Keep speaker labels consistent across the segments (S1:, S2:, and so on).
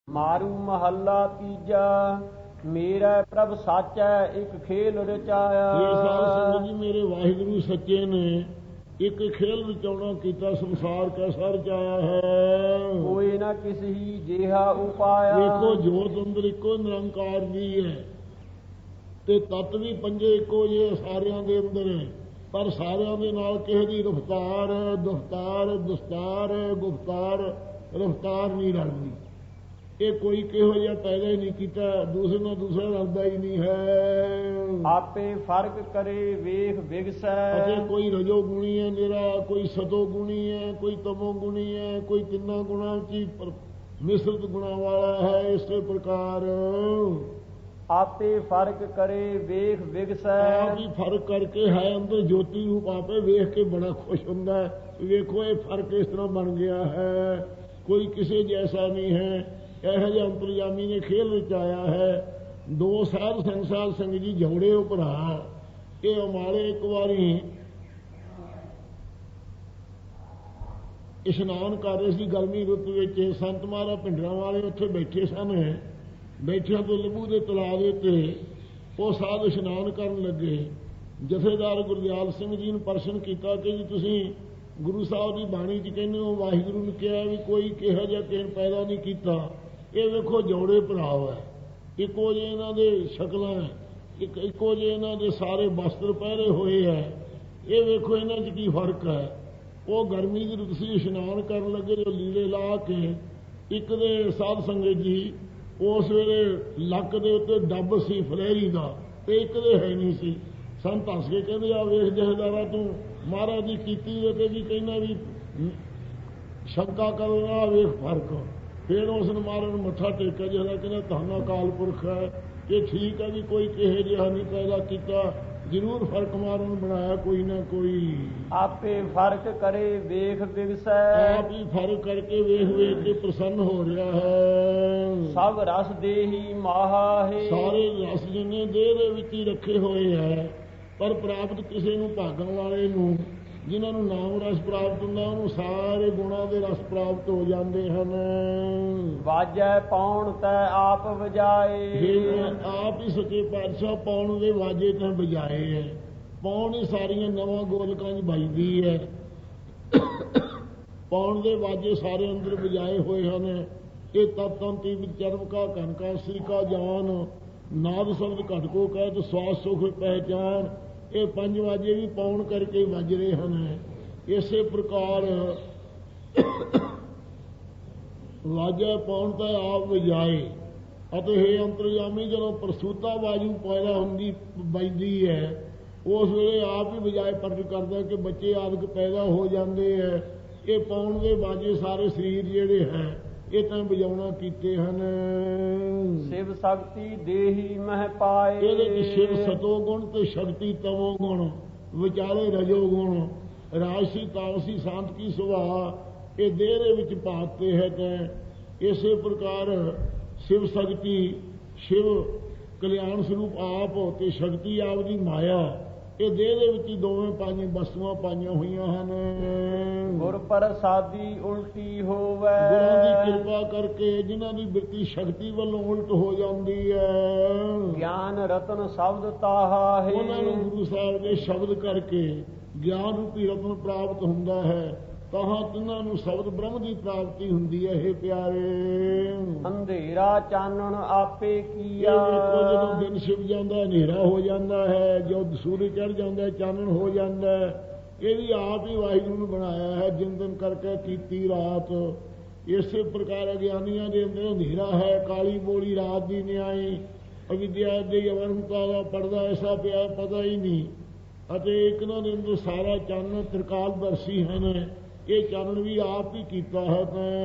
S1: ਮਾਰੂ ਮਹੱਲਾ ਤੀਜਾ। ਮੇਰਾ ਪ੍ਰਭ ਸਾਚੈ ਇੱਕ ਖੇਲ ਰਚਾਇਆ।
S2: ਇਹ ਸਾਧ ਸੰਗਤ ਜੀ ਮੇਰੇ ਵਾਹਿਗੁਰੂ ਸੱਚੇ ਨੇ ਇੱਕ ਖੇਲ ਰਚਾਉਣਾ ਕੀਤਾ, ਸੰਸਾਰ ਕੈਸਾ ਰਚਾਇਆ ਹੈ।
S1: ਕੋਈ ਨਾ ਕਿਸੇ ਹੀ ਜਿਹਾ ਉਪਾਇਆ।
S2: ਦੇਖੋ ਜੋਤ ਅੰਦਰ ਇੱਕੋ ਨਿਰੰਕਾਰ ਦੀ ਹੈ ਤੇ ਤੱਤ ਵੀ ਪੰਜੇ ਇੱਕੋ ਜਿਹੇ ਸਾਰਿਆਂ ਦੇ ਅੰਦਰ ਹੈ, ਪਰ ਸਾਰਿਆਂ ਦੇ ਨਾਲ ਕਿਸੇ ਦੀ ਰਫਤਾਰ ਦਫਤਾਰ ਦਸਤਾਰ ਗੁਫਤਾਰ ਰਫਤਾਰ ਨਹੀਂ ਰਲਦੀ। ਇਹ ਕੋਈ ਕਿਹੋ ਜਿਹਾ ਪੈਦਾ ਹੀ ਨਹੀਂ ਕੀਤਾ, ਦੂਸਰੇ ਨਾਲ ਦੂਸਰਾ ਰਲਦਾ ਹੀ ਨਹੀਂ ਹੈ।
S1: ਆਪੇ ਫਰਕ ਕਰੇ ਵੇਖ ਵਿਗਸੈ।
S2: ਅਤੇ ਕੋਈ ਰਜੋ ਗੁਣੀ ਹੈ ਨਿਰਾ, ਕੋਈ ਸਤੋ ਗੁਣੀ ਹੈ, ਕੋਈ ਤਮੋ ਗੁਣੀ ਹੈ, ਕੋਈ ਤਿੰਨਾਂ ਗੁਣਾਂ ਵਿੱਚ ਮਿਸ਼ਰਤ ਗੁਣਾਂ ਵਾਲਾ ਹੈ। ਇਸੇ ਪ੍ਰਕਾਰ
S1: ਆਪੇ ਫਰਕ ਕਰੇ ਵੇਖ ਵਿਗਸੈ।
S2: ਆਪ ਹੀ ਫਰਕ ਕਰਕੇ ਹੈ ਅੰਦਰ ਜੋਤੀ ਰੂਪ, ਆਪੇ ਵੇਖ ਕੇ ਬੜਾ ਖੁਸ਼ ਹੁੰਦਾ ਹੈ। ਵੇਖੋ ਇਹ ਫਰਕ ਇਸ ਤਰ੍ਹਾਂ ਬਣ ਗਿਆ ਹੈ, ਕੋਈ ਕਿਸੇ ਜੈਸਾ ਨਹੀਂ ਹੈ। ਇਹੋ ਜਿਹਾ ਅੰਤਰਜਾਮੀ ਨੇ ਖੇਲ ਰਚਾਇਆ ਹੈ। ਦੋ ਸਾਧ ਸੰਸਾਰ ਸੰਗ ਜੀ ਜੋੜੇ ਭਰਾ, ਇਹ ਹਮਾਰੇ ਇੱਕ ਵਾਰੀ ਇਸ਼ਨਾਨ ਕਰ ਰਹੇ ਸੀ ਗਰਮੀ ਰੁੱਤ ਵਿੱਚ। ਸੰਤ ਮਹਾਰਾ ਭਿੰਡਰਾਂ ਵਾਲੇ ਉੱਥੇ ਬੈਠੇ ਸਨ। ਬੈਠਿਆਂ ਤੋਂ ਲਹੂ ਦੇ ਤਲਾਅ ਦੇ ਉੱਤੇ ਉਹ ਸਾਧ ਇਸ਼ਨਾਨ ਕਰਨ ਲੱਗੇ। ਜਥੇਦਾਰ ਗੁਰਦਿਆਲ ਸਿੰਘ ਜੀ ਨੂੰ ਪ੍ਰਸ਼ਨ ਕੀਤਾ ਕਿ ਜੀ ਤੁਸੀਂ ਗੁਰੂ ਸਾਹਿਬ ਦੀ ਬਾਣੀ 'ਚ ਕਹਿੰਦੇ ਹੋ ਵਾਹਿਗੁਰੂ ਨੇ ਕਿਹਾ ਵੀ ਕੋਈ ਕਿਹੋ ਜਿਹਾ ਕਿਸੇ ਪੈਦਾ ਨਹੀਂ ਕੀਤਾ। ਇਹ ਵੇਖੋ ਜੋੜੇ ਭਰਾ ਹੈ, ਇੱਕੋ ਜਿਹੇ ਇਹਨਾਂ ਦੇ ਸ਼ਕਲਾਂ ਹੈ, ਇੱਕੋ ਜਿਹੇ ਇਹਨਾਂ ਦੇ ਸਾਰੇ ਵਸਤਰ ਪਹਿਰੇ ਹੋਏ ਹੈ। ਇਹ ਵੇਖੋ ਇਹਨਾਂ 'ਚ ਕੀ ਫਰਕ ਹੈ। ਉਹ ਗਰਮੀ ਦੀ ਰੁੱਤ ਸੀ, ਇਸ਼ਨਾਨ ਕਰਨ ਲੱਗੇ ਜੋ ਲੀੜੇ ਲਾ ਕੇ। ਇੱਕ ਦੇ ਸਾਧ ਸੰਗਤ ਜੀ ਉਸ ਵੇਲੇ ਲੱਕ ਦੇ ਉੱਤੇ ਡੱਬ ਸੀ ਫਲੈਰੀ ਦਾ, ਤੇ ਇੱਕ ਦੇ ਹੈ ਨਹੀਂ ਸੀ। ਸੰਤ ਹੱਸ ਕੇ ਕਹਿੰਦੇ ਆ ਵੇਖ ਜਹੇਦਾਰਾ ਤੂੰ ਮਹਾਰਾਜ ਦੀ ਕੀਤੀ ਦੇ ਤੇ ਵੀ ਕਹਿੰਦਾ ਵੀ ਸ਼ੰਕਾ ਕਰੋ ਨਾ, ਵੇਖ ਫਰਕ। ਫਿਰ ਉਸ ਨੂੰ ਮਹਾਰਾਜ ਨੂੰ ਮੱਥਾ ਟੇਕਿਆ ਜਿਹੜਾ ਕਹਿੰਦਾ ਧੰਨ ਅਕਾਲ ਪੁਰਖ ਹੈ। ਇਹ ਠੀਕ ਹੈ ਵੀ ਕੋਈ ਕਿਹੋ ਜਿਹਾ ਨਹੀਂ ਪੈਦਾ ਕੀਤਾ, ਜ਼ਰੂਰ ਫਰਕ ਮਹਾਰਾਜ ਨੂੰ ਬਣਾਇਆ ਕੋਈ ਨਾ ਕੋਈ।
S1: ਆਪੇ ਫਰਕ ਕਰੇ ਵੇਖ ਵਿਗਸੈ।
S2: ਆਪ ਹੀ ਫਰਕ ਕਰਕੇ ਵੇਖ ਵੇਖ ਕੇ ਪ੍ਰਸੰਨ ਹੋ ਰਿਹਾ ਹੈ।
S1: ਸਭ ਰਸ ਦੇਹੀ ਮਾਹਾ ਹੈ।
S2: ਸਾਰੇ ਰਸ ਜਿੰਨੇ ਦੇਹ ਦੇ ਵਿੱਚ ਹੀ ਰੱਖੇ ਹੋਏ ਹੈ, ਪਰ ਪ੍ਰਾਪਤ ਕਿਸੇ ਨੂੰ ਭਾਗਣ ਵਾਲੇ ਨੂੰ, ਜਿਨ੍ਹਾਂ ਨੂੰ ਨਾਮ ਰਸ ਪ੍ਰਾਪਤ ਹੁੰਦਾ ਉਹਨੂੰ ਸਾਰੇ ਗੁਣਾਂ ਦੇ ਰਸ ਪ੍ਰਾਪਤ ਹੋ ਜਾਂਦੇ ਹਨ।
S1: ਵਾਜੈ ਪਾਉਣ ਤੈ ਆਪ ਵਜਾਏ।
S2: ਆਪ ਹੀ ਸੱਚੇ ਪਾਤਸ਼ਾਹ ਪਾਉਣ ਦੇ ਵਾਜੇ ਤਾਂ ਵਜਾਏ ਹੈ। ਪਾਉਣ ਹੀ ਸਾਰੀਆਂ ਨਵਾਂ ਗੋਲਕਾਂ 'ਚ ਵੱਜਦੀ ਹੈ। ਪਾਉਣ ਦੇ ਵਾਜੇ ਸਾਰੇ ਅੰਦਰ ਵਜਾਏ ਹੋਏ ਹਨ। ਇਹ ਤਪਤੰਤੀ ਵਿੱਚ ਚਰਮ ਕਾ ਕਨਕਾ ਸ੍ਰੀ ਕਾ ਜਾਨ, ਨਾਦ ਸ਼ਬਦ ਘਟ ਕੋ ਕਹਿ ਤੇ ਸਵਾਸ ਸੁਖ ਪਹਿਚਾਨ। ਇਹ ਪੰਜ ਵਾਜੇ ਵੀ ਪਾਉਣ ਕਰਕੇ ਵੱਜ ਰਹੇ ਹਨ। ਇਸੇ ਪ੍ਰਕਾਰ ਵਾਜਾ ਪਾਉਣ ਤਾਂ ਆਪ ਵਜਾਏ। ਅਤੇ ਇਹ ਅੰਤਰਜਾਮੀ ਜਦੋਂ ਪ੍ਰਸੂਤਾ ਬਾਜੂ ਪੈਦਾ ਹੁੰਦੀ ਵੱਜਦੀ ਹੈ, ਉਸ ਵੇਲੇ ਆਪ ਹੀ ਵਜਾਏ ਪ੍ਰਗਟ ਕਰਦਾ ਕਿ ਬੱਚੇ ਆਦਿਕ ਪੈਦਾ ਹੋ ਜਾਂਦੇ ਹੈ। ਇਹ ਪਾਉਣ ਦੇ ਵਾਜੇ ਸਾਰੇ ਸਰੀਰ ਜਿਹੜੇ ਹੈ ਇਹ ਤਾਂ ਵਜਾਉਣਾ ਕੀਤੇ ਹਨ।
S1: ਸ਼ਿਵ ਸ਼ਕਤੀ ਦੇਹੀ ਮਹਿ ਪਾਏ।
S2: ਇਹਦੇ ਵਿੱਚ ਸ਼ਿਵ ਸਤੋ ਗੁਣ ਤੇ ਸ਼ਕਤੀ ਤਮੋ ਗੁਣ, ਵਿਚਾਲੇ ਰਜੋ ਗੁਣ, ਰਾਜਸੀ ਤਾਮਸੀ ਸ਼ਾਂਤ ਕੀ ਸੁਭਾਅ ਇਹ ਦੇਹ ਦੇ ਵਿੱਚ ਪਾਤੇ ਹੈ। ਤਾਂ ਇਸੇ ਪ੍ਰਕਾਰ ਸ਼ਿਵ ਸ਼ਕਤੀ, ਸ਼ਿਵ ਕਲਿਆਣ ਸਰੂਪ ਆਪ ਤੇ ਸ਼ਕਤੀ ਆਪ ਦੀ ਮਾਇਆ, ਇਹ ਦੇਹ ਦੇ ਵਿੱਚ ਦੋਵੇਂ ਪੰਜ ਵਸਤੂਆਂ ਪਾਈਆਂ ਹੋਈਆਂ ਹਨ।
S1: ਗੁਰ ਪ੍ਰਸਾਦੀ ਉਲਟੀ ਹੋਵੇ।
S2: ਗੁਰਾਂ ਦੀ ਕਿਰਪਾ ਕਰਕੇ ਜਿਨ੍ਹਾਂ ਦੀ ਬਿਰਤੀ ਸ਼ਕਤੀ ਵੱਲੋਂ ਉਲਟ ਹੋ ਜਾਂਦੀ ਹੈ,
S1: ਗਿਆਨ ਰਤਨ ਸ਼ਬਦ ਤਾਹਾ ਹੈ।
S2: ਉਹਨਾਂ ਨੂੰ ਗੁਰੂ ਸਾਹਿਬ ਦੇ ਸ਼ਬਦ ਕਰਕੇ ਗਿਆਨ ਰੂਪੀ ਰਤਨ ਪ੍ਰਾਪਤ ਹੁੰਦਾ ਹੈ। ਤਾਹਾਂ ਤਿੰਨਾਂ ਨੂੰ ਸ਼ਬਦ ਬ੍ਰਹਮ ਦੀ ਪ੍ਰਾਪਤੀ ਹੁੰਦੀ ਹੈ। ਇਹ ਪਿਆਰੇ
S1: ਅੰਧੇਰਾ ਚਾਨਣ ਆਪੇ ਕੀਆ।
S2: ਜਦੋਂ ਦਿਨ ਛਿਪ ਜਾਂਦਾ ਹਨੇਰਾ ਹੋ ਜਾਂਦਾ ਹੈ, ਜਦੋਂ ਸੂਰਜ ਚੜ੍ਹ ਜਾਂਦਾ ਚਾਨਣ ਹੋ ਜਾਂਦਾ ਹੈ। ਇਹ ਵੀ ਆਪ ਹੀ ਵਾਹਿਗੁਰੂ ਨੂੰ ਬਣਾਇਆ ਹੈ, ਜਿਨ ਦਿਨ ਕਰਕੇ ਕੀਤੀ ਰਾਤ। ਇਸੇ ਪ੍ਰਕਾਰ ਅਗਿਆਨੀਆਂ ਦੇ ਅੰਦਰ ਹਨੇਰਾ ਹੈ, ਕਾਲੀ ਬੋਲੀ ਰਾਤ ਦੀ ਨਿਆਈ, ਅਵਿਦਿਆ ਦੇ ਅਵਰਮਤਾ ਦਾ ਪਰਦਾ ਐਸਾ ਪਿਆ ਪਤਾ ਹੀ ਨਹੀਂ। ਅਤੇ ਇੱਕ ਇਹਨਾਂ ਦੇ ਅੰਦਰ ਸਾਰਾ ਚਾਨਣ ਤ੍ਰਿਕਾਲ ਦਰਸ਼ੀ ਹਨ। ਇਹ ਚਾਨਣ ਵੀ ਆਪ ਹੀ ਕੀਤਾ ਹੈ।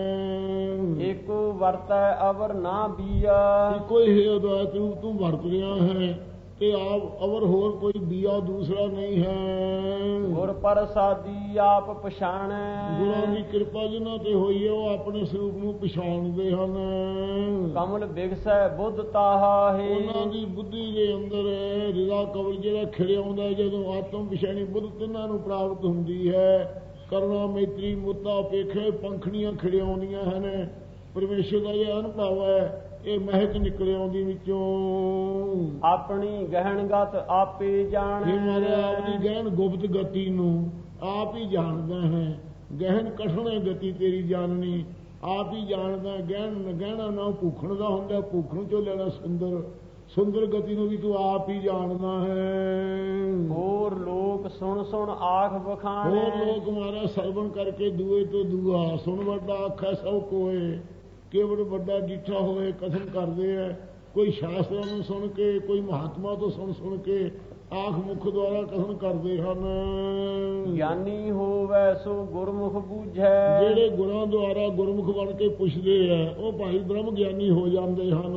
S2: ਤਾਂ
S1: ਇੱਕੋ ਵਰਤੈ ਅਵਰ ਨਾ ਬੀਆ।
S2: ਇੱਕੋ ਹੀ ਅਦਵੈਤ ਰੂਪ ਤੂੰ ਵਰਤ ਰਿਹਾ ਹੈ ਤੇ ਆਪ ਅਵਰ ਹੋਰ ਕੋਈ ਬੀਆ ਦੂਸਰਾ ਨਹੀਂ ਹੈ।
S1: ਗੁਰ ਪ੍ਰਸਾਦੀ ਆਪ ਪਛਾਣੈ।
S2: ਗੁਰਾਂ ਦੀ ਕਿਰਪਾ ਜਿਨ੍ਹਾਂ ਤੇ ਹੋਈ ਹੈ ਉਹ ਆਪਣੇ ਸਰੂਪ ਨੂੰ ਪਛਾਣਦੇ ਹਨ।
S1: ਕਮਲ ਬਿਗਸੈ ਬੁੱਧ ਤਾਹਾ ਹੈ।
S2: ਉਹਨਾਂ ਦੀ ਬੁੱਧੀ ਦੇ ਅੰਦਰ ਰਿਦਾ ਕਮਲ ਜਿਹੜਾ ਖਿੜਿਆ ਆਉਂਦਾ, ਜਦੋਂ ਆਤਮ ਵਿਸ਼ੈਣੀ ਬੁੱਧ ਤਿੰਨਾਂ ਨੂੰ ਪ੍ਰਾਪਤ ਹੁੰਦੀ ਹੈ। ਕਰੁਣਾ ਮੈਤਰੀ ਮੁੱਤਾ ਪੇਖੇ ਪੰਖੜੀਆਂ ਖਿੜਿਆਉਂਦੀਆਂ ਹਨ। ਪਰਮੇਸ਼ਰ ਦਾ ਇਹ ਅਨੁਭਵ ਹੈ, ਇਹ ਮਹਿਕ ਨਿਕਲ ਆਉਂਦੀ ਵਿੱਚੋਂ।
S1: ਆਪਣੀ ਗਹਿਣਗਤ ਆਪੇ ਜਾਣੈ।
S2: ਇਹ ਮਾਰਾ ਆਪਣੀ ਗਹਿਣ ਗੁਪਤ ਗਤੀ ਨੂੰ ਆਪ ਹੀ ਜਾਣਦਾ ਹੈ। ਗਹਿਣ ਕਠਿਨ ਗਤੀ ਤੇਰੀ ਜਾਣਨੀ ਆਪ ਹੀ ਜਾਣਦਾ। ਗਹਿਣਾ ਨਾ ਭੂਖਣ ਦਾ ਹੁੰਦਾ, ਭੂਖਣ ਚੋਂ ਲੈਣਾ ਸੁੰਦਰ ਗਤੀ ਨੂੰ ਵੀ ਤੂੰ ਆਪ ਹੀ ਜਾਣਦਾ ਹੈ।
S1: ਹੋਰ ਲੋਕ ਸੁਣ ਸੁਣ ਆਖ ਬਖਾਣੇ।
S2: ਹੋਰ ਲੋਕ ਮਾਰਾ ਸਰਵਣ ਕਰਕੇ ਦੂਏ ਤੋਂ ਦੂਆ ਸੁਣ ਵੱਡਾ ਆਖੈ ਸਭ ਕੋਏ। ਕੇਵਲ ਵੱਡਾ ਡਿੱਠਾ ਹੋਏ ਕਥਨ ਕਰਦੇ ਹੈ। ਕੋਈ ਸ਼ਾਸਤਰਾਂ ਨੂੰ ਸੁਣ ਕੇ, ਕੋਈ ਮਹਾਤਮਾ ਤੋਂ ਸੁਣ ਕੇ ਆਖ ਮੁਖ ਦੁਆਰਾ ਕਥਨ ਕਰਦੇ ਹਨ।
S1: ਗਿਆਨੀ ਹੋਵੇ ਸੋ ਗੁਰਮੁਖ ਬੂਝੈ।
S2: ਜਿਹੜੇ ਗੁਰਾਂ ਦੁਆਰਾ ਗੁਰਮੁਖ ਬਣ ਕੇ ਪੁੱਛਦੇ ਆ ਉਹ ਭਾਈ ਬ੍ਰਹਮ ਗਿਆਨੀ ਹੋ ਜਾਂਦੇ ਹਨ।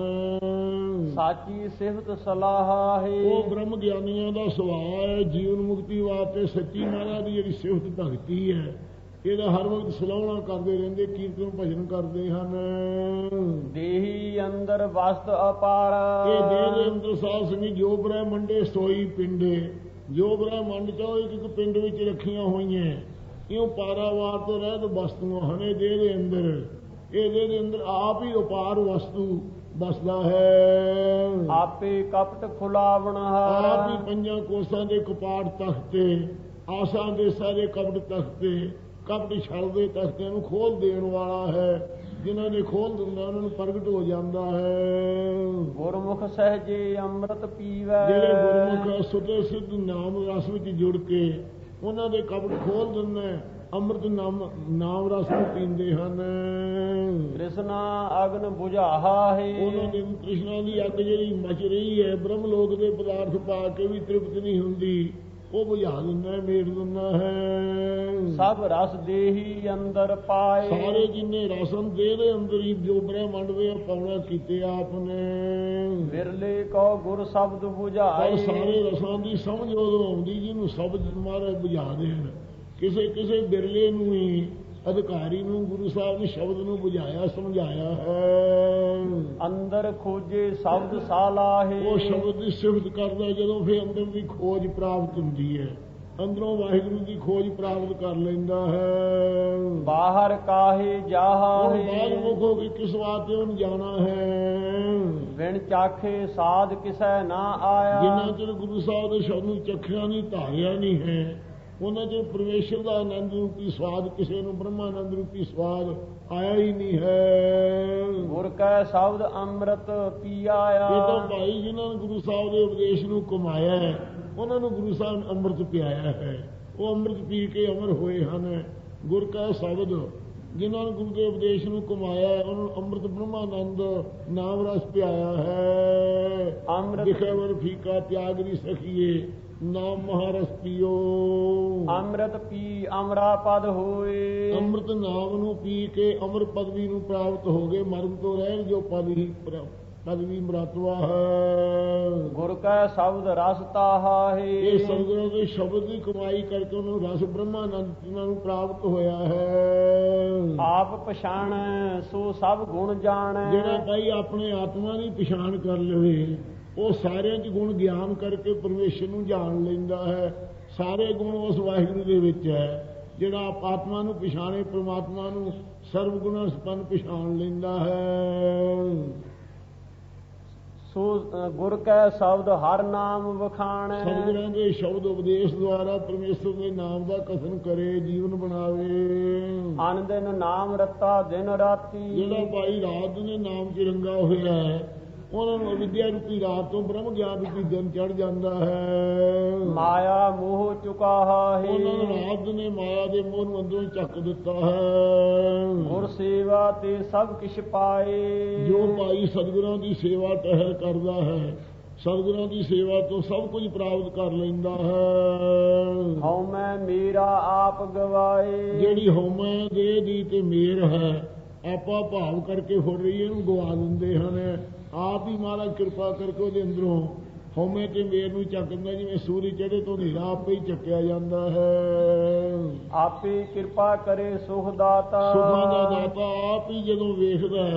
S1: ਸਾਚੀ ਸਿਫਤ ਸਲਾਹ ਹੈ।
S2: ਉਹ ਬ੍ਰਹਮ ਗਿਆਨੀਆਂ ਦਾ ਸੁਭਾਅ ਹੈ। ਜੀਵਨ ਮੁਕਤੀ ਵਾਸਤੇ ਸੱਚੀ ਮਹਾਰਾਜ ਦੀ ਜਿਹੜੀ ਸਿਫਤ ਭਗਤੀ ਹੈ, ਇਹਦਾ ਹਰ ਵਕਤ ਸਲਾਹਣਾ ਕਰਦੇ ਰਹਿੰਦੇ, ਕੀਰਤਨ ਭਜਨ ਕਰਦੇ ਹਨ।
S1: ਦੇਹੀ ਅੰਦਰ ਵਸਤ ਅਪਾਰ।
S2: ਇਹ ਦੇਹ ਦੇ ਅੰਦਰ ਸਾਧ ਸੰਗੀ ਜੋ ਬ੍ਰਹਮੰਡੇ ਸੋਈ ਪਿੰਡੇ। ਜੋ ਬ੍ਰਹਮੰਡ ਚੋਂ ਇੱਕ ਪਿੰਡ ਵਿੱਚ ਰੱਖੀਆਂ ਹੋਈਆਂ ਇਉਂ ਪਾਰਾਵਾਰ ਤੋਂ ਰਹਿਤ ਵਸਤੂਆਂ ਹਨ। ਇਹ ਦੇਹ ਦੇ ਅੰਦਰ, ਇਹ ਦੇਹ ਦੇ ਅੰਦਰ ਆਪ ਹੀ ਅਪਾਰ ਵਸਤੂ ਬਸਦਾ ਹੈ।
S1: ਆਪੇ ਕਪਟ ਖੁਲਾਵਣ
S2: ਆਪ ਹੀ ਪੰਜਾਂ ਕੋਸਾਂ ਦੇ ਕਪਾਟ ਤਖਤੇ, ਆਸਾਂ ਦੇ ਸਾਰੇ ਕਪਟ ਤਖਤੇ, ਕਪਟ ਛਲਦੇ ਤਖਤਿਆਂ ਨੂੰ ਖੋਲ ਦੇਣ ਵਾਲਾ ਹੈ। ਜਿਨ੍ਹਾਂ ਨੇ ਖੋਲ ਦਿੰਦਾ ਉਹਨਾਂ ਨੂੰ ਪ੍ਰਗਟ ਹੋ ਜਾਂਦਾ ਹੈ।
S1: ਗੁਰਮੁਖ ਸਹਜੇ ਅੰਮ੍ਰਿਤ ਪੀਵੈ।
S2: ਜਿਹੜੇ ਗੁਰਮੁਖ ਸੁਤੇ ਸਿੱਧ ਨਾਮ ਰਸ ਵਿੱਚ ਜੁੜ ਕੇ ਉਹਨਾਂ ਦੇ ਕਪਟ ਖੋਲ ਦਿੰਦਾ, ਅੰਮ੍ਰਿਤ ਨਾਮ ਰਸ ਨੂੰ ਪੀਂਦੇ ਹਨ।
S1: ਤ੍ਰਿਸ਼ਨਾ ਅਗਨ ਬੁਝਾਹਾ ਹੈ।
S2: ਉਹਨਾਂ ਦੀ ਤ੍ਰਿਸ਼ਨਾ ਦੀ ਅੱਗ ਜਿਹੜੀ ਮਚ ਰਹੀ ਹੈ, ਬ੍ਰਹਮ ਲੋਕ ਦੇ ਪਦਾਰਥ ਪਾ ਕੇ ਵੀ ਤ੍ਰਿਪਤ ਨਹੀਂ ਹੁੰਦੀ, ਉਹ ਬੁਝਾ ਦਿੰਦਾ, ਮੇਟ ਦਿੰਦਾ ਹੈ।
S1: ਸਭ ਰਸ ਦੇਹੀ ਅੰਦਰ ਪਾਏ।
S2: ਸਾਰੇ ਜਿੰਨੇ ਰਸਨ ਦੇਹ ਦੇ ਅੰਦਰ ਹੀ ਜੋ ਬ੍ਰਹਮੰਡ ਦੇ ਪਾਉਣਾ ਕੀਤੇ ਆਪ ਨੇ।
S1: ਵਿਰਲੇ ਕੋ ਗੁਰ ਸ਼ਬਦ ਬੁਝਾਏ।
S2: ਸਾਰੇ ਰਸਾਂ ਦੀ ਸਮਝ ਉਦੋਂ ਆਉਂਦੀ ਜਿਹਨੂੰ ਸ਼ਬਦ ਮਹਾਰਾਜ ਬੁਝਾ ਦੇਣ। ਕਿਸੇ ਬਿਰਲੇ ਨੂੰ ਹੀ ਅਧਿਕਾਰੀ ਨੂੰ ਗੁਰੂ ਸਾਹਿਬ ਨੇ ਸ਼ਬਦ ਨੂੰ ਬੁਝਾਇਆ ਸਮਝਾਇਆ ਹੈ।
S1: ਅੰਦਰ ਖੋਜੇ ਸ਼ਬਦ ਸਾਲਾਹੇ।
S2: ਉਹ ਸ਼ਬਦ ਦੀ ਸਿਫਤ ਕਰਦਾ ਜਦੋਂ ਫਿਰ ਅੰਦਰ ਦੀ ਖੋਜ ਪ੍ਰਾਪਤ ਹੁੰਦੀ ਹੈ, ਅੰਦਰੋਂ ਵਾਹਿਗੁਰੂ ਦੀ ਖੋਜ ਪ੍ਰਾਪਤ ਕਰ ਲੈਂਦਾ ਹੈ।
S1: ਬਾਹਰ ਕਾਹੇ ਜਾਹੇ।
S2: ਬਾਹਰ ਮੁਖ ਹੋ ਕੇ ਕਿਸ ਵਾਸਤੇ ਉਹਨੂੰ ਜਾਣਾ ਹੈ।
S1: ਵਿਣ ਚਾਖੇ ਸਾਧ ਕਿਸੈ ਨਾ ਆਇਆ।
S2: ਜਿੰਨਾ ਚਿਰ ਗੁਰੂ ਸਾਹਿਬ ਦੇ ਸ਼ਬਦ ਨੂੰ ਚੱਖਿਆ ਨਹੀਂ, ਧਾਰਿਆ ਨਹੀਂ ਹੈ, ਉਹਨਾਂ ਚਿਰ ਪਰਮੇਸ਼ਰ ਦਾ ਆਨੰਦ ਰੂਪੀ ਸਵਾਦ, ਕਿਸੇ ਨੂੰ ਬ੍ਰਹਮਾਨੰਦ ਰੂਪੀ ਸਵਾਦ ਆਇਆ ਹੀ ਨਹੀਂ ਹੈ।
S1: ਗੁਰ ਕੈ ਸ਼ਬਦ ਅੰਮ੍ਰਿਤ ਪੀ ਆਇਆ।
S2: ਇਹ ਤਾਂ ਭਾਈ ਜਿਨ੍ਹਾਂ ਨੇ ਗੁਰੂ ਸਾਹਿਬ ਦੇ ਉਪਦੇਸ਼ ਨੂੰ ਕਮਾਇਆ ਹੈ, ਉਹਨਾਂ ਨੂੰ ਗੁਰੂ ਸਾਹਿਬ ਨੇ ਅੰਮ੍ਰਿਤ ਪਿਆਇਆ ਹੈ। ਉਹ ਅੰਮ੍ਰਿਤ ਪੀ ਕੇ ਅਮਰ ਹੋਏ ਹਨ। ਗੁਰ ਕੈ ਸ਼ਬਦ ਜਿਨ੍ਹਾਂ ਨੇ ਗੁਰੂ ਦੇ ਉਪਦੇਸ਼ ਨੂੰ ਕਮਾਇਆ ਹੈ, ਉਹਨਾਂ ਨੂੰ ਅੰਮ੍ਰਿਤ ਬ੍ਰਹਮਾਨੰਦ ਨਾਮ ਰਸ ਪਿਆਇਆ ਹੈ।
S1: ਅੰਮ੍ਰਿਤ
S2: ਦਿਖੇਵਰ ਫੀਕਾ ਤਿਆਗ ਨਹੀਂ ਸਖੀਏ, ਨਾਮ ਮਹਾਰਸ ਪੀਓ।
S1: ਅੰਮ੍ਰਿਤ ਪੀ ਅਮਰਾ ਪਦ ਹੋਏ।
S2: ਅੰਮ੍ਰਿਤ ਨਾਮ ਨੂੰ ਪੀ ਕੇ ਅਮਰ ਪਦਵੀ ਨੂੰ ਪ੍ਰਾਪਤ ਹੋ ਗਏ। ਮਰਨ ਤੋਂ ਰਹਿਣ ਜੋ ਪਦਵੀ ਮਰਾਤਵਾ ਹੈ।
S1: ਗੁਰ ਕੈ ਸ਼ਬਦ ਰਸ ਤਾਹਾ ਹੈ।
S2: ਇਹ ਸੰਗਤਾਂ ਦੇ ਸ਼ਬਦ ਦੀ ਕਮਾਈ ਕਰਕੇ ਉਹਨਾਂ ਨੂੰ ਰਸ ਬ੍ਰਹਮਾਨੰਦ ਨੂੰ ਪ੍ਰਾਪਤ ਹੋਇਆ ਹੈ।
S1: ਆਪ ਪਛਾਣੈ ਸੋ ਸਭ ਗੁਣ ਜਾਣੈ।
S2: ਜਿਹੜਾ ਭਾਈ ਆਪਣੇ ਆਤਮਾ ਦੀ ਪਛਾਣ ਕਰ ਲਵੇ, ਉਹ ਸਾਰਿਆਂ 'ਚ ਗੁਣ ਗਿਆਨ ਕਰਕੇ ਪਰਮੇਸ਼ਰ ਨੂੰ ਜਾਣ ਲੈਂਦਾ ਹੈ। ਸਾਰੇ ਗੁਣ ਉਸ ਵਾਹਿਗੁਰੂ ਦੇ ਵਿੱਚ ਹੈ। ਜਿਹੜਾ ਆਤਮਾ ਨੂੰ ਪਛਾਣੇ, ਪ੍ਰਮਾਤਮਾ ਨੂੰ ਸਰਬ ਗੁਣਾਂ ਸੰਪੰਨ ਪਛਾਣ ਲੈਂਦਾ ਹੈ।
S1: ਸੋ ਗੁਰ ਕੈ ਸ਼ਬਦ ਹਰ ਨਾਮ ਵਖਾਣੈ।
S2: ਸਤਿਗੁਰਾਂ ਦੇ ਸ਼ਬਦ ਉਪਦੇਸ਼ ਦੁਆਰਾ ਪਰਮੇਸ਼ਰ ਦੇ ਨਾਮ ਦਾ ਕਥਨ ਕਰੇ, ਜੀਵਨ ਬਣਾਵੇ।
S1: ਅਨ ਦਿਨ ਨਾਮ ਰਤਾ ਦਿਨ ਰਾਤੀ।
S2: ਜਿਹੜਾ ਭਾਈ ਰਾਤ ਨੇ ਨਾਮ 'ਚ ਰੰਗਾ ਹੋਇਆ ਹੈ, ਉਹਨਾਂ ਨੂੰ ਅਵਿਦਿਆ ਰੂਪੀ ਰਾਤ ਤੋਂ ਬ੍ਰਹਮ ਗਿਆਨ ਰੂਪੀ ਦਿਨ ਚੜ ਜਾਂਦਾ ਹੈ।
S1: ਮਾਇਆ ਮੋਹ ਚੁਕਾ ਹੈ।
S2: ਉਹਨਾਂ ਨੂੰ ਰਾਤ ਨੇ ਮਾਇਆ ਦੇ ਮੋਹ ਨੂੰ ਅੰਦਰੋਂ ਚੱਕ ਦਿੱਤਾ ਹੈ।
S1: ਗੁਰ ਸੇਵਾ ਤੇ ਸਭ ਕਿਛ ਪਾਏ।
S2: ਜੋ ਭਾਈ ਸਤਿਗੁਰਾਂ ਦੀ ਸੇਵਾ ਟਹਿਲ ਕਰਦਾ ਹੈ, ਸਤਿਗੁਰਾਂ ਦੀ ਸੇਵਾ ਤੋਂ ਸਭ ਕੁਝ ਪ੍ਰਾਪਤ ਕਰ ਲੈਂਦਾ ਹੈ।
S1: ਹਉਮੈ ਮੇਰਾ ਆਪ ਗਵਾਏ।
S2: ਜਿਹੜੀ ਹਉਮੈ ਦੇ ਦੀ ਤੇ ਮੇਰ ਹੈ, ਆਪਾ ਭਾਵ ਕਰਕੇ ਫੁੱਟ ਰਹੀ ਇਹਨੂੰ ਗਵਾ ਦਿੰਦੇ ਹਨ। ਆਪ ਹੀ ਮਹਾਰਾਜ ਕਿਰਪਾ ਕਰਕੇ ਉਹਦੇ ਅੰਦਰੋਂ ਹਉਮੈ ਤੇ ਮੇਰ ਨੂੰ ਚੱਕ ਦਿੰਦਾ। ਜਿਵੇਂ ਸੂਰਜ ਚੜ੍ਹੇ ਤੋਂ ਹਨੇਰਾ ਆਪੇ ਹੀ ਚੱਕਿਆ ਜਾਂਦਾ ਹੈ।
S1: ਆਪੇ ਕਿਰਪਾ ਕਰੇ ਸੁਖ ਦਾਤਾ।
S2: ਸੁਖਾਂ ਦਾ ਦਾਤਾ ਆਪ ਹੀ ਜਦੋਂ ਵੇਖਦਾ ਹੈ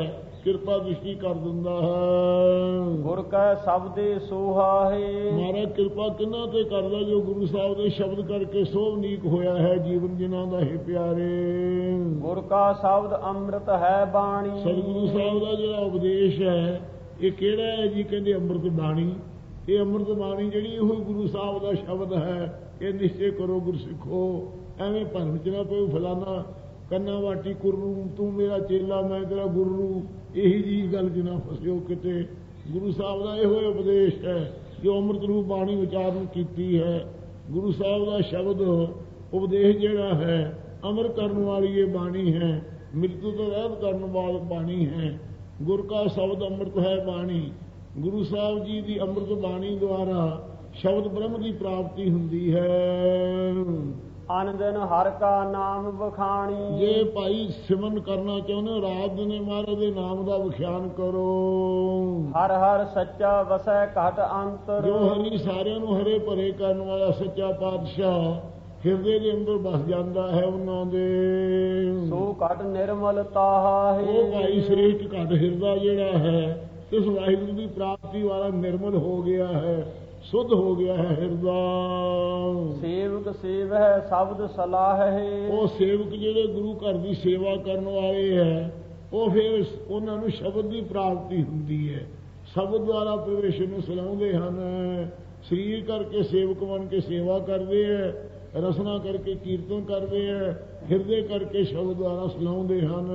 S2: ਕਿਰਪਾ ਦ੍ਰਿਸ਼ਟੀ ਕਰ ਦਿੰਦਾ ਹੈ।
S1: ਗੁਰ ਕੈ ਸ਼ਬਦੇ ਸੋਹਾ ਹੈ।
S2: ਮਹਾਰਾਜ ਕਿਰਪਾ ਕਿਹਨਾਂ ਤੇ ਕਰਦਾ ਜੋ ਗੁਰੂ ਸਾਹਿਬ ਦੇ ਸ਼ਬਦ ਕਰਕੇ ਸੋਭਨੀਕ ਹੋਇਆ ਹੈ ਜੀਵਨ ਜਿਨ੍ਹਾਂ ਦਾ ਹੈ ਪਿਆਰੇ।
S1: ਗੁਰ ਕਾ ਸ਼ਬਦ ਅੰਮ੍ਰਿਤ ਹੈ ਬਾਣੀ।
S2: ਸਤਿਗੁਰੂ ਸਾਹਿਬ ਦਾ ਜਿਹੜਾ ਉਪਦੇਸ਼ ਹੈ ਇਹ ਕਿਹੜਾ ਹੈ ਜੀ? ਕਹਿੰਦੇ ਅੰਮ੍ਰਿਤ ਬਾਣੀ। ਇਹ ਅੰਮ੍ਰਿਤ ਬਾਣੀ ਜਿਹੜੀ ਇਹੋ ਗੁਰੂ ਸਾਹਿਬ ਦਾ ਸ਼ਬਦ ਹੈ। ਇਹ ਨਿਸ਼ਚੈ ਕਰੋ ਗੁਰਸਿੱਖੋ, ਐਵੇਂ ਭਰਮ ਚ ਨਾ ਪਓ ਫਲਾਨਾ ਕੰਨਾ ਵਾਟੀ ਕੁਰੂ ਤੂੰ ਮੇਰਾ ਚੇਲਾ ਮੈਂ ਤੇਰਾ ਗੁਰੂ, ਇਹੀ ਜੀ ਗੱਲ ਚ ਨਾ ਫਸਿਓ ਕਿਤੇ। ਗੁਰੂ ਸਾਹਿਬ ਦਾ ਇਹੋ ਉਪਦੇਸ਼ ਹੈ ਜੋ ਅੰਮ੍ਰਿਤ ਰੂਪ ਬਾਣੀ ਉਚਾਰਨ ਕੀਤੀ ਹੈ। ਗੁਰੂ ਸਾਹਿਬ ਦਾ ਸ਼ਬਦ ਉਪਦੇਸ਼ ਜਿਹੜਾ ਹੈ ਅਮਰ ਕਰਨ ਵਾਲੀ ਇਹ ਬਾਣੀ ਹੈ, ਮ੍ਰਿਤੂ ਤੋਂ ਰਹਿਤ ਕਰਨ ਵਾਲੀ ਬਾਣੀ ਹੈ। ਗੁਰ ਕਾ ਸ਼ਬਦ ਅੰਮ੍ਰਿਤ ਹੈ ਬਾਣੀ। ਗੁਰੂ ਸਾਹਿਬ ਜੀ ਦੀ ਅੰਮ੍ਰਿਤ ਬਾਣੀ ਦੁਆਰਾ ਸ਼ਬਦ ਬ੍ਰਹਮ ਦੀ ਪ੍ਰਾਪਤੀ ਹੁੰਦੀ ਹੈ।
S1: ਅਨ ਦਿਨ ਹਰਿ ਕਾ ਨਾਮ ਵਖਾਣੀ।
S2: ਜੇ ਭਾਈ ਸਿਮਰਨ ਕਰਨਾ ਚਾਹੁੰਦੇ ਰਾਤ ਦਿਨੇ ਮਹਾਰਾਜ ਦੇ ਨਾਮ ਦਾ ਵਿਖਿਆਨ ਕਰੋ।
S1: ਹਰ ਹਰ ਸੱਚਾ ਵਸੈ ਘਟ ਅੰਤਰ।
S2: ਜੋ ਹਰੀ ਸਾਰਿਆਂ ਨੂੰ ਹਰੇ ਭਰੇ ਕਰਨ ਵਾਲਾ ਸੱਚਾ ਪਾਤਸ਼ਾਹ ਹਿਰਦੇ ਦੇ ਅੰਦਰ ਬਸ ਜਾਂਦਾ ਹੈ ਉਹਨਾਂ ਦੇ।
S1: ਸੋ ਘਟ ਨਿਰਮਲ ਤਾਹਾ ਹੈ।
S2: ਉਹ ਭਾਈ ਸ੍ਰੇਸ਼ਟ ਘਟ ਹਿਰਦਾ ਜਿਹੜਾ ਹੈ ਇਸ ਵਾਹਿਗੁਰੂ ਦੀ ਪ੍ਰਾਪਤੀ ਵਾਲਾ ਨਿਰਮਲ ਹੋ ਗਿਆ ਹੈ, ਸੁਧ ਹੋ ਗਿਆ ਹੈ ਹਿਰਦਾ।
S1: ਸੇਵਕ ਸੇਵਹਿ ਸ਼ਬਦ ਸਲਾਹ ਹੈ।
S2: ਉਹ ਸੇਵਕ ਜਿਹੜੇ ਗੁਰੂ ਘਰ ਦੀ ਸੇਵਾ ਕਰਨ ਵਾਲੇ ਹੈ ਉਹ ਫਿਰ ਉਹਨਾਂ ਨੂੰ ਸ਼ਬਦ ਦੀ ਪ੍ਰਾਪਤੀ ਹੁੰਦੀ ਹੈ। ਸ਼ਬਦ ਦੁਆਰਾ ਪ੍ਰਵੇਸ਼ ਨੂੰ ਸਲਾਉਂਦੇ ਹਨ। ਸਰੀਰ ਕਰਕੇ ਸੇਵਕ ਬਣ ਕੇ ਸੇਵਾ ਕਰਦੇ ਹੈ, ਰਸਨਾ ਕਰਕੇ ਕੀਰਤਨ ਕਰਦੇ ਹੈ, ਹਿਰਦੇ ਕਰਕੇ ਸ਼ਬਦ ਦੁਆਰਾ ਸਲਾਉਂਦੇ ਹਨ।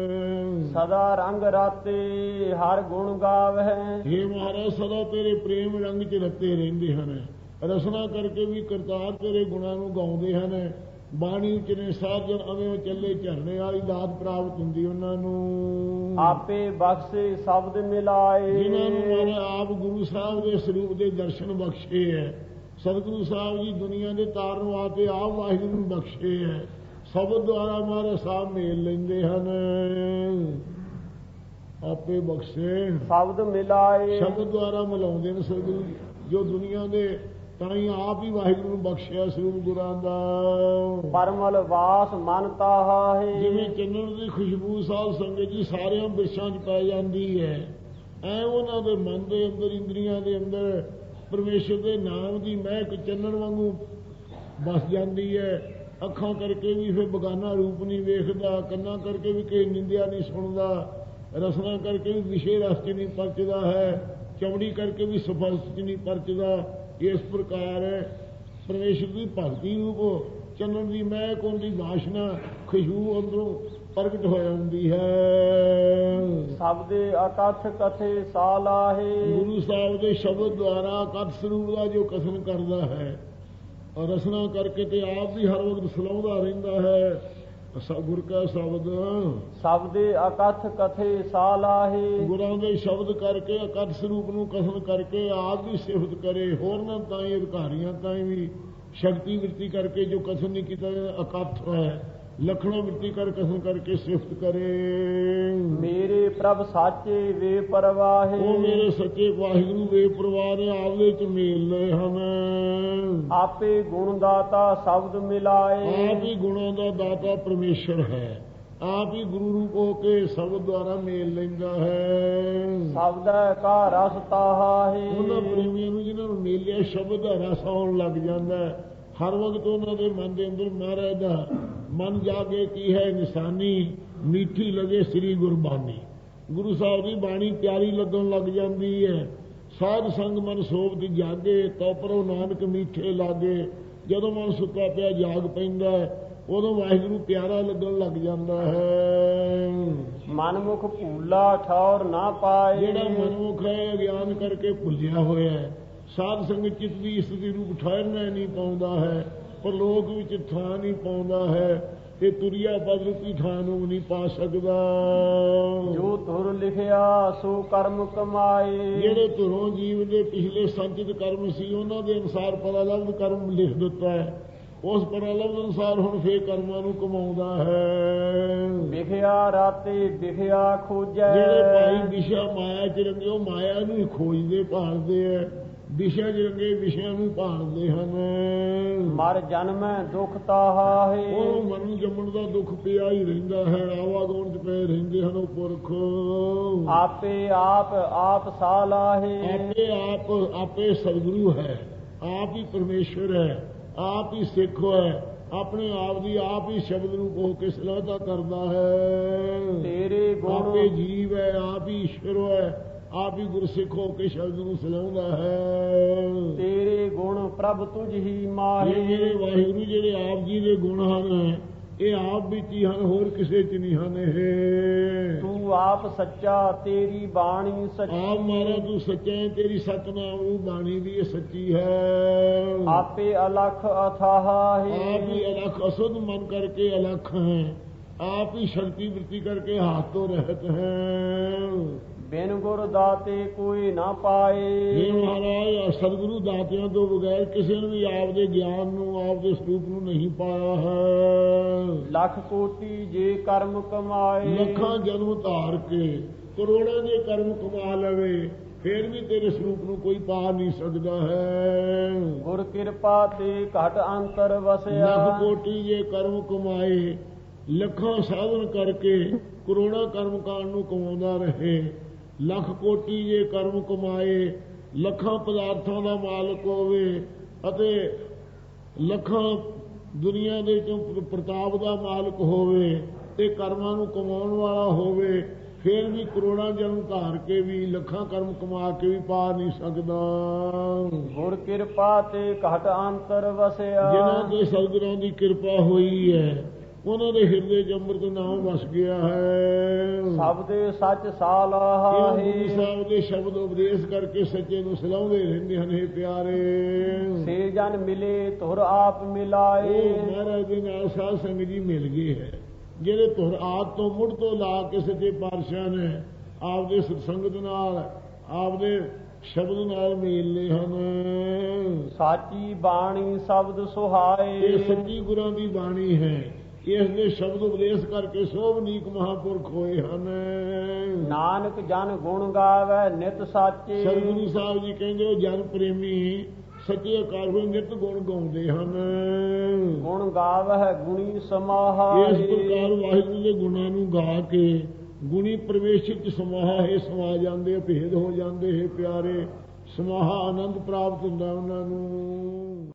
S1: ਸਦਾ ਰੰਗ ਰਾਤੇ ਹਰ ਗੁਣ ਗਾਵਹਿ।
S2: ਹੇ ਮਹਾਰਾਜ ਸਦਾ ਤੇਰੇ ਪ੍ਰੇਮ ਰੰਗ ਚ ਰਤੇ ਰਹਿੰਦੇ ਹਨ। ਰਸਨਾ ਕਰਕੇ ਵੀ ਕਰਤਾਰ ਤੇਰੇ ਗੁਣਾਂ ਨੂੰ ਗਾਉਂਦੇ ਹਨ। ਬਾਣੀ ਉਚਨੇ ਸਾਜਣ ਅਵੇਂ ਚੱਲੇ ਝਰਨੇ ਵਾਲੀ ਦਾਤ ਪ੍ਰਾਪਤ ਹੁੰਦੀ ਉਹਨਾਂ ਨੂੰ।
S1: ਆਪੇ ਬਖਸ਼ੇ ਸ਼ਬਦ ਮਿਲਾਏ।
S2: ਜਿਨ੍ਹਾਂ ਨੂੰ ਮਹਾਰਾਜ ਆਪ ਗੁਰੂ ਸਾਹਿਬ ਦੇ ਸਰੂਪ ਦੇ ਦਰਸ਼ਨ ਬਖਸ਼ੇ ਹੈ। ਸਤਿਗੁਰੂ ਸਾਹਿਬ ਜੀ ਦੁਨੀਆ ਦੇ ਤਾਰਨ ਵਾਸਤੇ ਆਪ ਵਾਹਿਗੁਰੂ ਨੂੰ ਬਖਸ਼ੇ ਹੈ। ਸ਼ਬਦ ਦੁਆਰਾ ਮਹਾਰਾਜ ਸਾਹਿਬ ਮੇਲ ਲੈਂਦੇ ਹਨ। ਆਪੇ ਬਖਸ਼ੇ
S1: ਸ਼ਬਦ ਮਿਲਾਏ।
S2: ਸ਼ਬਦ ਦੁਆਰਾ ਮਿਲਾਉਂਦੇ ਨੇ ਸਤਿਗੁਰੂ ਜੋ ਦੁਨੀਆ ਦੇ ਤਾਂ ਹੀ ਆਪ ਹੀ ਵਾਹਿਗੁਰੂ ਨੂੰ ਬਖਸ਼ਿਆ ਸਰੂਪ ਗੁਰਾਂ ਦਾ।
S1: ਪਰਮਲ ਵਾਸ ਮਨ ਤਾਹਾ ਹੈ।
S2: ਜਿਵੇਂ ਚੰਨਣ ਦੀ ਖੁਸ਼ਬੂ ਸਾਧ ਸੰਗਤ ਜੀ ਸਾਰਿਆਂ ਬਿਰਛਾਂ 'ਚ ਪੈ ਜਾਂਦੀ ਹੈ, ਐ ਉਹਨਾਂ ਦੇ ਮਨ ਦੇ ਅੰਦਰ ਇੰਦਰੀਆਂ ਦੇ ਅੰਦਰ ਪਰਮੇਸ਼ਰ ਦੇ ਨਾਮ ਦੀ ਮਹਿਕ ਚੰਨਣ ਵਾਂਗੂ ਬਸ ਜਾਂਦੀ ਹੈ। ਅੱਖਾਂ ਕਰਕੇ ਵੀ ਫਿਰ ਬਗਾਨਾ ਰੂਪ ਨਹੀਂ ਵੇਖਦਾ, ਕੰਨਾਂ ਕਰਕੇ ਵੀ ਕਿਸੇ ਨਿੰਦਿਆ ਨਹੀਂ ਸੁਣਦਾ, ਰਸਨਾ ਕਰਕੇ ਵੀ ਵਿਸ਼ੇ ਰਸ 'ਚ ਨਹੀਂ ਪਰਚਦਾ ਹੈ, ਚਮੜੀ ਕਰਕੇ ਵੀ ਸਫਲਸ 'ਚ ਨਹੀਂ ਪਰਚਦਾ। ਇਸ ਪ੍ਰਕਾਰ ਪਰਮੇਸ਼ਰ ਦੀ ਭਗਤੀ ਰੂਪ ਚੰਨਣ ਦੀ ਮਹਿਕ ਉਹਦੀ ਵਾਸ਼ਨਾ ਖੁਸ਼ਬੂ ਅੰਦਰੋਂ ਪ੍ਰਗਟ ਹੋ ਜਾਂਦੀ ਹੈ।
S1: ਸ਼ਬਦੇ ਅਕਥ ਕਥੇ ਸਾਲਾਹੇ।
S2: ਗੁਰੂ ਸਾਹਿਬ ਦੇ ਸ਼ਬਦ ਦੁਆਰਾ ਅਕਥ ਸਰੂਪ ਦਾ ਜੋ ਕਥਨ ਕਰਦਾ ਹੈ ਔਰ ਰਸਨਾ ਕਰਕੇ ਤੇ ਆਪ ਵੀ ਹਰ ਵਕਤ ਸਲਾਉਂਦਾ ਰਹਿੰਦਾ ਹੈ। ਗੁਰ ਕਾ ਸ਼ਬਦ
S1: ਸ਼ਬਦੇ ਅਕਥ ਕਥੇ ਸਾਲਾਹੇ।
S2: ਗੁਰਾਂ ਦੇ ਸ਼ਬਦ ਕਰਕੇ ਅਕਥ ਸਰੂਪ ਨੂੰ ਕਥਨ ਕਰਕੇ ਆਪ ਵੀ ਸਿਫਤ ਕਰੇ, ਹੋਰਨਾਂ ਤਾਈਂ ਅਧਿਕਾਰੀਆਂ ਤਾਈਂ ਵੀ ਸ਼ਕਤੀ ਵ੍ਰਿਤੀ ਕਰਕੇ ਜੋ ਕਥਨ ਨਹੀਂ ਕੀਤਾ ਅਕਥ ਹੈ, ਲਖਣਾ ਵ੍ਰਿਤੀ ਕਰ ਕਥਨ ਕਰਕੇ ਸਿਫਤ ਕਰੇ।
S1: ਮੇਰੇ ਪ੍ਰਭ ਸਾਚੇ ਵੇ ਪਰਵਾਹੇ।
S2: ਉਹ ਮੇਰੇ ਸੱਚੇ ਵਾਹਿਗੁਰੂ ਵੇ ਪਰਵਾਹ ਨੇ ਆਪਦੇ ਚ ਮੇਲ ਲਏ ਹਨ।
S1: ਆਪੇ ਗੁਣ ਦਾਤਾ ਸ਼ਬਦ ਮਿਲਾਏ।
S2: ਆਪ ਹੀ ਗੁਣਾਂ ਦਾ ਦਾਤਾ ਪਰਮੇਸ਼ਰ ਹੈ, ਆਪ ਹੀ ਗੁਰੂ ਰੂਪ ਹੋ ਕੇ ਸ਼ਬਦ ਦੁਆਰਾ ਮੇਲ ਲੈਂਦਾ ਹੈ।
S1: ਸ਼ਬਦ ਕਾ ਰਸ ਤਾਹਾ ਹੈ।
S2: ਉਹਨਾਂ ਪ੍ਰੇਮੀਆਂ ਨੂੰ ਜਿਹਨਾਂ ਨੂੰ ਮੇਲਿਆ ਸ਼ਬਦ ਦਾ ਰਸ ਆਉਣ ਲੱਗ ਜਾਂਦਾ ਹੈ। ਹਰ ਵਕਤ ਉਹਨਾਂ ਦੇ ਮਨ ਦੇ ਅੰਦਰ ਮਹਾਰਾਜ ਦਾ ਮਨ ਜਾਗੇ ਕੀ ਹੈ ਨਿਸ਼ਾਨੀ, ਮਿੱਠੀ ਲਗੇ ਸ੍ਰੀ ਗੁਰਬਾਣੀ। ਗੁਰੂ ਸਾਹਿਬ ਦੀ ਬਾਣੀ ਪਿਆਰੀ ਲੱਗਣ ਲੱਗ ਜਾਂਦੀ ਹੈ। ਸਾਧ ਸੰਗ ਮਨ ਸੋਭਤ ਜਾਗੇ, ਤਉ ਪਰਉ ਨਾਨਕ ਮਿੱਠੇ ਲਾਗੇ। ਜਦੋਂ ਮਨ ਸੁੱਤਾ ਪਿਆ ਜਾਗ ਪੈਂਦਾ ਉਦੋਂ ਵਾਹਿਗੁਰੂ ਪਿਆਰਾ ਲੱਗਣ ਲੱਗ ਜਾਂਦਾ ਹੈ।
S1: ਮਨਮੁਖ ਭੂਲਾ ਠੌਰ ਨਾ ਪਾਏ।
S2: ਜਿਹੜਾ ਮਨਮੁਖ ਹੈ ਅਗਿਆਨ ਕਰਕੇ ਭੁੱਲਿਆ ਹੋਇਆ ਹੈ, ਸਾਧ ਸੰਗਤ ਚਿੱਤ ਦੀ ਇਸਤਰੀ ਰੂਪ ਠਹਿਰਨਾ ਨਹੀਂ ਪਾਉਂਦਾ ਹੈ, ਪਰਲੋਕ ਵਿੱਚ ਥਾਂ ਨਹੀਂ ਪਾਉਂਦਾ ਹੈ, ਤੇ ਤੁਰਿਆ ਪਦ ਰੂਪੀ ਥਾਂ ਨੂੰ ਨਹੀਂ ਪਾ ਸਕਦਾ।
S1: ਜੋ ਧੁਰ ਲਿਖਿਆ ਸੋ ਕਰਮ ਕਮਾਏ। ਜਿਹੜੇ
S2: ਧੁਰੋਂ ਜੀਵ ਦੇ ਪਿਛਲੇ ਸੰਚਿਤ ਕਰਮ ਸੀ ਉਹਨਾਂ ਦੇ ਅਨੁਸਾਰ ਪਰਾਲਬਧ ਕਰਮ ਲਿਖ ਦਿੱਤਾ ਹੈ, ਉਸ ਪਰਾਲਬਧ ਅਨੁਸਾਰ ਹੁਣ ਫੇਰ ਕਰਮਾਂ ਨੂੰ ਕਮਾਉਂਦਾ ਹੈ। ਵਿਖਿਆ ਰਾਤੇ ਵਿਖਿਆ ਖੋਜੈ। ਜਿਹੜੇ ਭਾਈ ਵਿਸ਼ਾ ਮਾਇਆ ਚ ਰੰਗੇ ਉਹ ਮਾਇਆ ਨੂੰ ਹੀ ਖੋਜਦੇ ਭਾਲਦੇ ਹੈ। ਵਿਸ਼ੇ ਜਰੰਗੇ ਵਿਸ਼ਿਆਂ ਨੂੰ ਭਾਲਦੇ ਹਨ।
S1: ਮਰ ਜਨਮੈ ਦੁਖ ਤਾਹਾਹੇ,
S2: ਉਹ ਮਰਨ ਜੰਮਣ ਦਾ ਦੁੱਖ ਪਿਆ ਹੀ ਰਹਿੰਦਾ ਹੈ, ਆਵਾਗਾਉਣ ਚ ਪਏ ਰਹਿੰਦੇ ਹਨ ਉਹ ਪੁਰਖ।
S1: ਆਪੇ ਆਪ ਸਾਲਾਹੇ,
S2: ਆਪੇ ਸਤਿਗੁਰੂ ਹੈ, ਆਪ ਹੀ ਪਰਮੇਸ਼ਵਰ ਹੈ, ਆਪ ਹੀ ਸਿੱਖ ਹੈ, ਆਪਣੇ ਆਪ ਦੀ ਆਪ ਹੀ ਸ਼ਬਦ ਰੂਪ ਹੋ ਕੇ ਸਲਾਹਤਾ ਕਰਦਾ ਹੈ।
S1: ਤੇਰੇ ਗੁਣ
S2: ਆਪੇ ਜੀਵ ਹੈ, ਆਪ ਹੀ ਈਸ਼ਵਰ ਹੈ, ਆਪ ਹੀ ਗੁਰਸਿੱਖ ਹੋ ਕੇ ਸ਼ਬਦ ਨੂੰ ਸਲਾਹੁੰਦਾ ਹੈ।
S1: ਤੇਰੇ ਗੁਣ ਪ੍ਰਭ ਤੁਝ ਹੀ ਮਾਹੇ,
S2: ਜਿਹੜੇ ਵਾਹਿਗੁਰੂ ਜਿਹੜੇ ਆਪ ਜੀ ਦੇ ਗੁਣ ਹਨ ਇਹ ਆਪ ਵਿੱਚ ਹੀ ਹਨ, ਹੋਰ ਕਿਸੇ ਚ ਨਹੀਂ ਹਨ। ਇਹ
S1: ਤੂੰ ਆਪ ਸੱਚਾ ਤੇਰੀ ਬਾਣੀ ਸੱਚੀ,
S2: ਆਪ ਮਾਰਾ ਤੂੰ ਸੱਚਾ ਹੈ, ਤੇਰੀ ਸਤਨਾਮ ਉਹ ਬਾਣੀ ਵੀ ਇਹ ਸੱਚੀ ਹੈ।
S1: ਆਪੇ ਅਲਖ ਅਥਾਹੇ,
S2: ਆਪ ਹੀ ਅਲਖ ਅਸੁੱਧ ਮਨ ਕਰਕੇ ਅਲਖ ਹੈ, ਆਪ ਹੀ ਸ਼ਕਤੀ ਵ੍ਰਿਤੀ ਕਰਕੇ ਹਾਥ ਤੋਂ ਰਹਿਤ ਹੈ।
S1: ਬਿਨ ਗੁਰ ਦਾਤੇ ਕੋਈ ਨਾ ਪਾਏ,
S2: ਇਹ ਮਹਾਰਾਜ ਸਤਿਗੁਰੂ ਦਾਤਿਆਂ ਤੋਂ ਬਗੈਰ ਕਿਸੇ ਨੂੰ ਵੀ ਆਪ ਦੇ ਗਿਆਨ ਨੂੰ ਆਪ ਦੇ ਸਰੂਪ ਨੂੰ ਨਹੀਂ ਪਾਇਆ ਹੈ।
S1: ਲੱਖ ਕੋਟੀ ਜੇ ਕਰਮ ਕਮਾਏ,
S2: ਲੱਖਾਂ ਜਨਮ ਧਾਰ ਕੇ ਕਰੋੜਾਂ ਦੇ ਕਰਮ ਕਮਾ ਲਵੇ ਫੇਰ ਵੀ ਤੇਰੇ ਸਰੂਪ ਨੂੰ ਕੋਈ ਪਾ ਨਹੀਂ ਸਕਦਾ ਹੈ।
S1: ਗੁਰ ਕਿਰਪਾ ਤੇ ਘਟ ਅੰਤਰ ਵਸਿਆ,
S2: ਲੱਖ ਕੋਟੀ ਜੇ ਕਰਮ ਕਮਾਏ, ਲੱਖਾਂ ਸਾਧਨ ਕਰਕੇ ਕਰੋੜਾਂ ਕਰਮ ਕਾਂਡ ਨੂੰ ਕਮਾਉਂਦਾ ਰਹੇ। ਲੱਖ ਕੋਟੀ ਜੇ ਕਰਮ ਕਮਾਏ, ਲੱਖਾਂ ਪਦਾਰਥਾਂ ਦਾ ਮਾਲਕ ਹੋਵੇ ਅਤੇ ਲੱਖਾਂ ਦੁਨੀਆ ਦੇ ਚੋਂ ਪ੍ਰਤਾਪ ਦਾ ਮਾਲਕ ਹੋਵੇ ਤੇ ਕਰਮਾਂ ਨੂੰ ਕਮਾਉਣ ਵਾਲਾ ਹੋਵੇ, ਫੇਰ ਵੀ ਕਰੋੜਾਂ ਜਨਮ ਧਾਰ ਕੇ ਵੀ ਲੱਖਾਂ ਕਰਮ ਕਮਾ ਕੇ ਵੀ ਪਾ ਨਹੀਂ ਸਕਦਾ।
S1: ਗੁਰ ਕਿਰਪਾ ਤੇ ਘਟ ਅੰਤਰ ਵਸਿਆ,
S2: ਜਿਨ੍ਹਾਂ ਦੇ ਸਤਿਗੁਰਾਂ ਦੀ ਕਿਰਪਾ ਹੋਈ ਹੈ ਉਹਨਾਂ ਦੇ ਹਿਰਦੇ ਚ ਅੰਮ੍ਰਿਤ ਨਾਮ ਵਸ ਗਿਆ ਹੈ।
S1: ਸਭ ਦੇ ਸੱਚ ਸਾਲਾਹੇ,
S2: ਗੁਰੂ ਸਾਹਿਬ ਦੇ ਸ਼ਬਦ ਉਪਦੇਸ਼ ਕਰਕੇ ਸੱਚੇ ਨੂੰ ਸਲਾਹੁੰਦੇ ਰਹਿੰਦੇ ਹਨ। ਇਹ ਪਿਆਰੇ
S1: ਸੇ ਜਨ ਮਿਲੇ ਤੁਰ ਆਪ ਮਿਲਾਏ,
S2: ਉਹ ਮਹਾਰਾਜ ਦੇ ਨਾਲ ਸਾਧ ਸੰਗਤ ਜੀ ਮਿਲ ਗਏ ਹੈ, ਜਿਹੜੇ ਤੁਰ ਆਪ ਤੋਂ ਮੁੱਢ ਤੋਂ ਲਾ ਕੇ ਸੱਚੇ ਪਾਤਸ਼ਾਹ ਨੇ ਆਪਦੇ ਸਤਸੰਗਤ ਨਾਲ ਆਪਦੇ ਸ਼ਬਦ ਨਾਲ ਮੇਲੇ ਹਨ।
S1: ਸਾਚੀ ਬਾਣੀ ਸ਼ਬਦ ਸੁਹਾਏ,
S2: ਇਹ ਸੱਚੀ ਗੁਰਾਂ ਦੀ ਬਾਣੀ ਹੈ, ਇਸ ਦੇ ਸ਼ਬਦ ਉਪਦੇਸ਼ ਕਰਕੇ ਸੋਭਨੀਕ ਮਹਾਂਪੁਰਖ ਹੋਏ ਹਨ।
S1: ਨਾਨਕ ਜਨ ਗੁਣ ਗਾਵੇ ਨਿਤ ਸਾਚੇ,
S2: ਸਤਿਗੁਰੂ ਸਾਹਿਬ ਜੀ ਕਹਿੰਦੇ ਉਹ ਜਨ ਪ੍ਰੇਮੀ ਸੱਚੇ ਅਕਾਲ ਹੋਏ ਨਿਤ ਗੁਣ ਗਾਉਂਦੇ ਹਨ।
S1: ਗੁਣ ਗਾਵੇ ਗੁਣੀ ਸਮਾਹਾ,
S2: ਇਸ ਪ੍ਰਕਾਰ ਵਾਹਿਗੁਰੂ ਦੇ ਗੁਣਾਂ ਨੂੰ ਗਾ ਕੇ ਗੁਣੀ ਪ੍ਰਵੇਸ਼ ਚ ਸਮਾਹਾ ਹੈ, ਸਮਾ ਜਾਂਦੇ, ਭੇਦ ਹੋ ਜਾਂਦੇ ਹੈ ਪਿਆਰੇ, ਸਮਾਹਾ ਆਨੰਦ ਪ੍ਰਾਪਤ ਹੁੰਦਾ ਉਹਨਾਂ ਨੂੰ।